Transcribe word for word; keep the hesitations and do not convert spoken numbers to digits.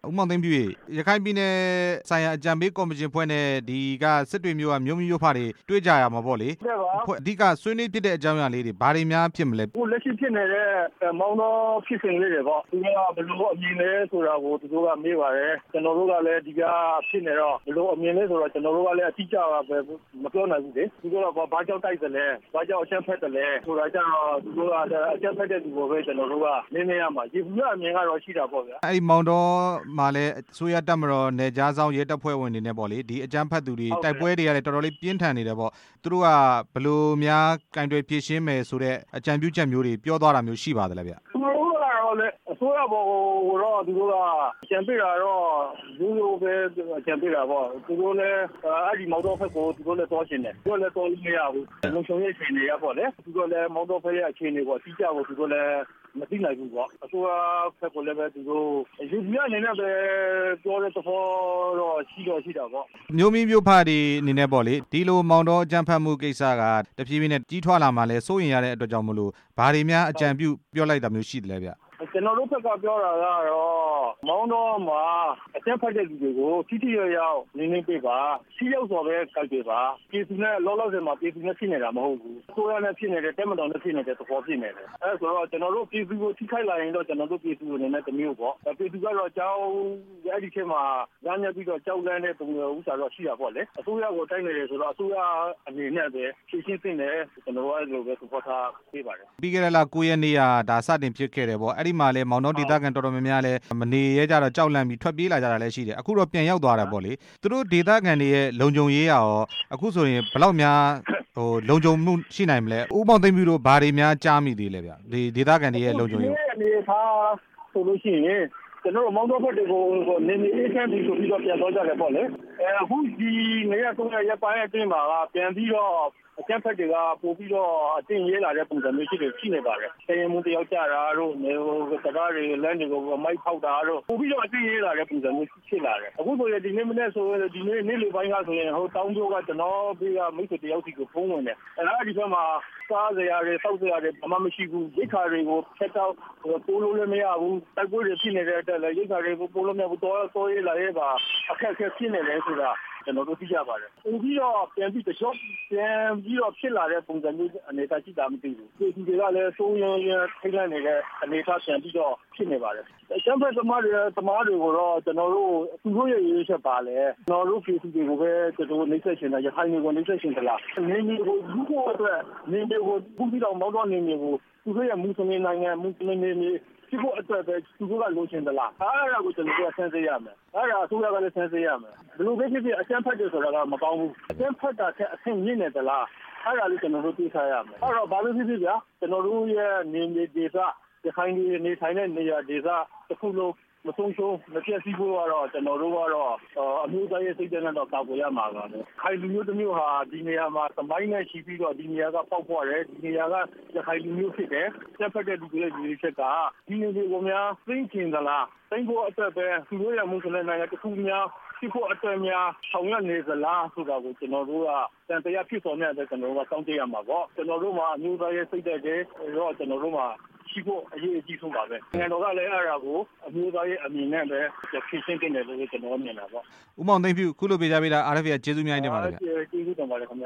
ဦးမောင်သိန်းဖြူရေရခိုင်ပြည်နယ်ဆိုင်ရာအကြံပေးကော်မရှင်ဖွဲ့နဲ့ဒီကစစ်တွေမျိုးကမြို့မျိုးဖာတွေတွေ့ကြရမှာပေါ့လေအဓိကဆွေးနွေးဖြစ်တဲ့အကြောင်းအရာလေးတွေဘာတွေများဖြစ်မလဲခုလက်ရှိဖြစ်နေတဲ့မောင်တော်ဖြစ်စဉ်လေးတွေပေါ့သူကဘယ်လိုအမြင်လဲဆိုတာကိုသူတို့ကမေးပါတယ်ကျွန်တော်တို့ကလည်းဒီကဖြစ်နေတော့ဘယ်လိုအမြင်လဲဆိုတော့ကျွန်တော်တို့ကလည်းအတိအကျပါပဲမပြောနိုင်ဘူးလေသူတို့ကဘာကြောင့်တိုက်တယ်လဲဘာကြောင့်အချက်ဖက်တယ်လဲဆိုတာကြတော့သူတို့ကအချက်ဖက်တဲ့သူကိုပဲကျွန်တော်တို့ကနင်းနေရမှာဒီဘူးအမြင်ကတော့ရှိတာပေါ့ဗျာအဲ့ဒီမောင်တော်မှာလည်းအစိုးရတပ်မတော်နယ်ကြားဆောင်ရဲတပ်ဖွဲ့ဝင်တွေနဲ့ပေါ့လေဒီအကြမ်းဖက်သူတွေတိုက်ပွဲတွေကလည်းတော်တော်လေးပြင်းထန်နေတယ်ပေါ့သူတို့ကဘယ်လိုများကင်တွယ်ဖြည့်ရှင်းမယ်ဆိုတဲ့အကြံပြုချက်မျိုးတွေပြောသွားတာမျိုးရှိပါသလဲဗျသူတို့ကတော့လေအစိုးရဘောကိုတော့သူတို့ကအကြံပေးတာတော့လူလိုပဲအကြံပေးတာပေါ့သူတို့လည်းအဲ့ဒီမောင်တော်ဖက်ကိုသူတို့လည်းတောရှင်တယ်သူတို့လည်းတောလို့မရဘူးလုံခြုံရေးအခြေအနေရပေါ့လေသူတို့လည်းမောင်တော်ဖက်ရဲ့အခြေအနေပေါ့အတိအကျကိုသူတို့လည်းမသိနိုင်ဘူးပေါ့အစိုးရဖက်ကိုလည်းပဲသူတို့ယူပြအနေနဲ့ပဲပြောတဲ့သဘောတော့ရှိတော့ရှိတာပေါ့မျိုးမီးမျိုးဖာတွေအနေနဲ့ပေါ့လေဒီလိုမောင်တော်အကြမ်းဖက်မှုကိစ္စကတဖြည်းဖြည်းနဲ့ကြီးထွားလာမှလည်းစိုးရင်ရတဲ့အတွက်ကြောင့်မလို့ဘာတွေများအကြံပြုပြောလိုက်တာမျိုးရှိတယ်လဲဗျကျွန်တော်တို့ဘက်ကပြောတာကတော့မောင်တော်မှာအကျဉ်းဖက်တဲ့လူတွေကိုထိထိရရောက်နင်းနေပေးပါစီးရောက်ဆိုပဲကြိုက်ပေးပါပြည်သူနဲ့လောလောဆယ်မှာပြည်သူနဲ့ဖြစ်နေတာမဟုတ်ဘူးကိုယ်ရနဲ့ဖြစ်နေတဲ့တက်မတော်နဲ့ဖြစ်နေတဲ့သဘောဖြစ်နေတယ်အဲဆိုတော့ကျွန်တော်တို့ပြည်သူကိုထိခိုက်လာရင်တော့ကျွန်တော်တို့ပြည်သူအနေနဲ့တမျိုးပေါ့ပြည်သူကတော့ကြောင်းအဲ့ဒီခေတ်မှာညညပြီးတော့ကြောက်လန့်တဲ့ပုံစံဥစ္စာတော့ရှိတာပေါ့လေအစိုးရကိုတိုက်နေတယ်ဆိုတော့အစိုးရအနေနဲ့ပဲရှင်းရှင်းသိနေကျွန်တော်တို့အဲ့လိုပဲသဘောထားပေးပါတယ်ပြီးခဲ့တဲ့လကိုရက်နေ့ကဒါစတင်ဖြစ်ခဲ့တယ်ပေါ့အဲ့ဒီမှာလည်းမောင်တော်ဒေသခံတော်တော်များများလည်းမနေရဲကြတော့ကြောက်လန့်ပြီးထွက်ပြေးလာကြတာလည်းရှိတယ်အခုတော့ပြန်ရောက်သွားတာပေါ့လေသူတို့ဒေသခံတွေရဲ့လုံခြုံရေးရောအခုဆိုရင်ဘယ်လောက်များဟိုလုံခြုံမှုရှိနိုင်မလဲဦးမောင်သိန်းဖြူတို့ဘာတွေများကြားမိသေးလဲဗျဒီဒေသခံတွေရဲ့လုံခြုံရေးအနေထားဆိုလို့ရှိရင်ကျွန်တော်တို့မောင်တော်ဘက်တွေကိုနေနေအေးချမ်းပြီးဆိုပြီးတော့ပြန်သွားကြတယ်ပေါ့လေအဲအခုဒီနေရာသုံးရပိုင်းအတွင်းမှာပြန်ပြီးတော့အကျန်းဖက်တွေကပို့ပြီးတော့အတင်းရေးလာတဲ့ပုံစံမျိုးရှိတယ်ရှိနေပါတယ်။တရားမှုတယောက်ကြတာတို့နေဟိုစကားတွေလမ်းတွေကိုမိုက်ဖောက်တာတို့ပို့ပြီးတော့အတင်းရေးလာတဲ့ပုံစံမျိုးဖြစ်လာတယ်။အခုဆိုရင်ဒီနေ့မနေ့ဆိုရင်ဒီနေ့နေ့လိုပိုင်းကဆိုရင်ဟိုတောင်းကျိုးကကျွန်တော်ပြီးကမိတ်ဆွေတယောက်စီကိုဖုန်းဝင်တယ်။အဲအဲ့ဒီဘက်မှာစားစရာတွေစောက်စရာတွေဘာမှမရှိဘူး။ရိတ်ခါတွေကိုဖက်တော့ပိုးလို့လည်းမရဘူး။တိုက်ပွဲတွေဖြစ်နေတဲ့အတွက်လည်းရိတ်ခါတွေကိုပိုးလို့မရဘူး။တော့တော့ရေးလာရေးပါအခက်အခဲဖြစ်နေတယ်ဆိုတာကျွန်တော်တို့သိကြပါတယ်။ပြီးတော့ပြန်ပြီးတချို့ပြန်ပြီးတော့ဖြစ်လာတဲ့ပုံစံမျိုးအနေအထားရှိတာမသိဘူး။ဒီတွေကလည်းစိုးရင်းရထိတ်လန့်နေတဲ့အနေအထားပြန်ပြီးတော့ဖြစ်နေပါတယ်။အကျန်းဖက်သမားတွေသမားတွေကိုတော့ကျွန်တော်တို့သူတို့ရဲ့ရေးချက်ပါလေ။ကျွန်တော်တို့ပြည်သူတွေကိုပဲကျွန်တော်နှိမ့်ဆက်ရှင်တာရခိုင်တွေကိုနှိမ့်ဆက်ရှင်သလား။နေမျိုးကိုလူကိုအတွက်နေမျိုးကိုခုပြီးတော့မောင်းတော့နေမျိုးကိုသူတို့ရဲ့မူစလင်နိုင်ငံမူစလင်နေမျိုးဒီကိုအတွက်ပဲသူတို့ကလိုချင်သလားအဲ့ဒါကိုကျွန်တော်တို့ဆန်းစစ်ရမယ်အဲ့ဒါအစိုးရကလည်းဆန်းစစ်ရမယ်ဘယ်လိုပဲဖြစ်ဖြစ်အကျန်းဖက်တယ်ဆိုတာကမကောင်းဘူးအကျန်းဖက်တာကအဆင့်မြင့်နေသလားအဲ့ဒါလေးကျွန်တော်တို့သိထားရမယ်အဲ့တော့ဘာလို့ဖြစ်ဖြစ်ဗျာကျွန်တော်တို့ရဲ့နေနေဒေသဒီခိုင်းနေနေထိုင်တဲ့နေရာဒေသတစ်ခုလုံးမဆုံးရှုံးမပြည့်စည်ဖို့ကတော့ကျွန်တော်တို့ကတော့အမျိုးသားရေးစိတ်ဓာတ်နဲ့တော့ကာကွယ်ရမှာပါပဲခိုင်လူမျိုးတစ်မျိုးဟာဒီနေရာမှာသမိုင်းနဲ့ရှိပြီးတော့ဒီနေရာကပေါက်ဖွားတယ်ဒီနေရာကခိုင်လူမျိုးဖြစ်တယ်ဆက်ဖက်တဲ့လူတွေရဲ့ဒီချက်ကဒီနေရာကိုများသိကျင်သလားသိဖို့အတွက်ပဲသူတို့ရဲ့မူစလင်နိုင်ငံတစ်ခုများဖြစ်ဖို့အတွက်များဆောင်ရွက်နေသလားဆိုတာကိုကျွန်တော်တို့ကတန်တရားဖြစ်တော်နေတဲ့ကျွန်တော်တို့ကစောင့်ကြည့်ရမှာပေါ့ကျွန်တော်တို့မှာအမျိုးသားရေးစိတ်ဓာတ်တွေတော့ကျွန်တော်တို့မှာရှိဖို့အရေးအကြီးဆုံးပါပဲ။နိုင်ငံတော်ကလည်းအဲ့ဒါကိုအမျိုးသားရေးအမြင်နဲ့ပဲဖြည့်ရှင်းတင်တယ်လို့ကျွန်တော်မြင်တာပေါ့။ဦးမောင်သိန်းဖြူခုလိုပေးကြပေးတာ R F A ကျေးဇူးများတင်ပါတယ်ဗျာ။ကျေးဇူးတင်ပါတယ်ခင်ဗျာ